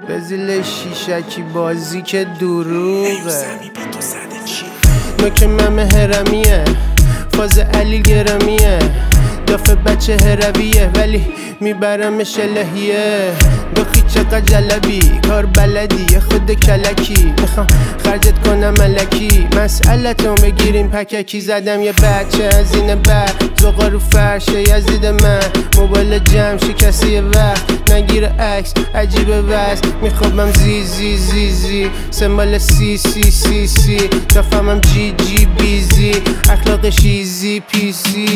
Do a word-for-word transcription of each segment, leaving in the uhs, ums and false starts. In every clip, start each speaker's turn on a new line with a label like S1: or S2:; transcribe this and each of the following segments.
S1: بزیل شیشکی بازی که دروغه نوک ممه هرمیه فاز علی گرمیه دافه بچه هرویه ولی میبرمش الهیه دخی چقدر جلبی کار بلدی یه خود کلکی میخوام خرجت کنم ملکی مسئلتون بگیریم پککی زدم یه بچه از این بر زغا رو فرشه یزید من موبایل جمع شکسته یه وقت نگیره عکس عجیبه وز میخوابم زی زی زی زی سمبال سی سی سی سی تفهمم جی جی بیزی اخلاقش ایزی پی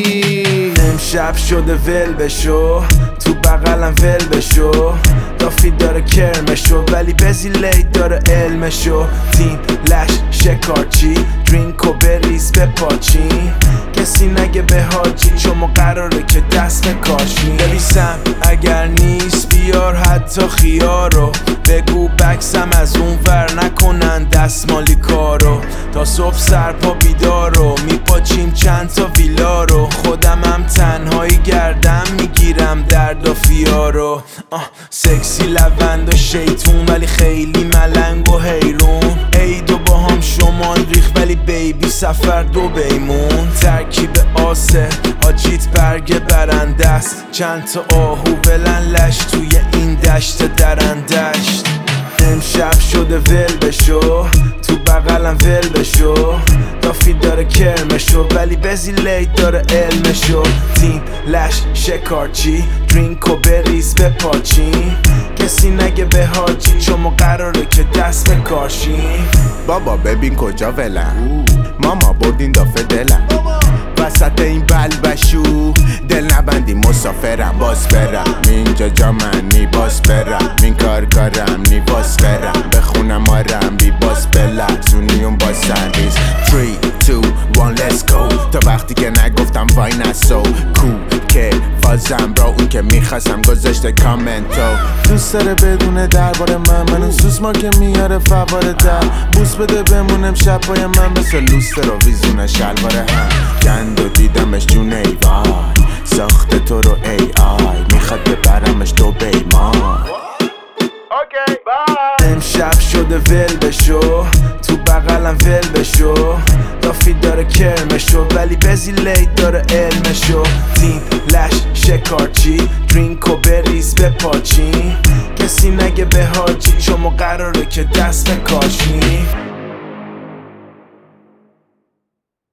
S1: سی
S2: امشب شده ول بشو تو بغلم ول بشو دافی داره کرمشو ولی بزی لیت داره علمشو تیم لش شکارچی درینک و بریز به پاچی کسی نگه به حاجی چون قراره که دست کاشی بریسم اگر نیست بیار حتی خیارو بگو بکسم از اون ور نکنن دستمالی کارو تا صبح سرپا بیدارو میپاچیم چند تا ویلا رو خودم هم تنهایی گردم میگیرم درد و فیارو سکسی لوند و شیطون ولی خیلی ملنگ و حیرون عیدو با هم شمال ریخ ولی بیبی سفر دو بیمون ترکیب آسه آجیت برگ برنده است چند تا آهو بلن لش توی این دشت درندشت امشب شده ول بشو تو بغلم ول بشو دافی داره کرمشو ولی بزی لیت داره علمشو تیم لش شکارچی درینک و بریز به پاچی کسی نگه به حاجی چون قراره که دست کاشیم
S3: بابا ببین کجا ولم ماما بردین دافه دلم وسط این بلبشو دل نبندی مسافرم باز برم اینجا جا من نی باز برم این کار کارم نی باز برم بخونم آرم بی باز بلرزونی اون باز سنریز three two one let's go تا وقتی که نگفتم وای نسو کو که فازم برا اون که میخواستم گذاشته کامنتو دوست داره بدونه درباره من منو سوسما که میاره فواره در بوس بده بمونم شب پای من مثل لوستر و ویزونه شلواره هم گند و دیدمش جون ای وای ساخته تو رو ای آی میخواد ببرمش تو بیمان
S2: امشب شده ول بشو تو بغلم ول بشو دافی داره کرمشو ولی بزی لیت داره علمشو تیم لش شکارچی درینک و بریز به پاچی کسی نگه به حاجی چون قراره که دست کاشی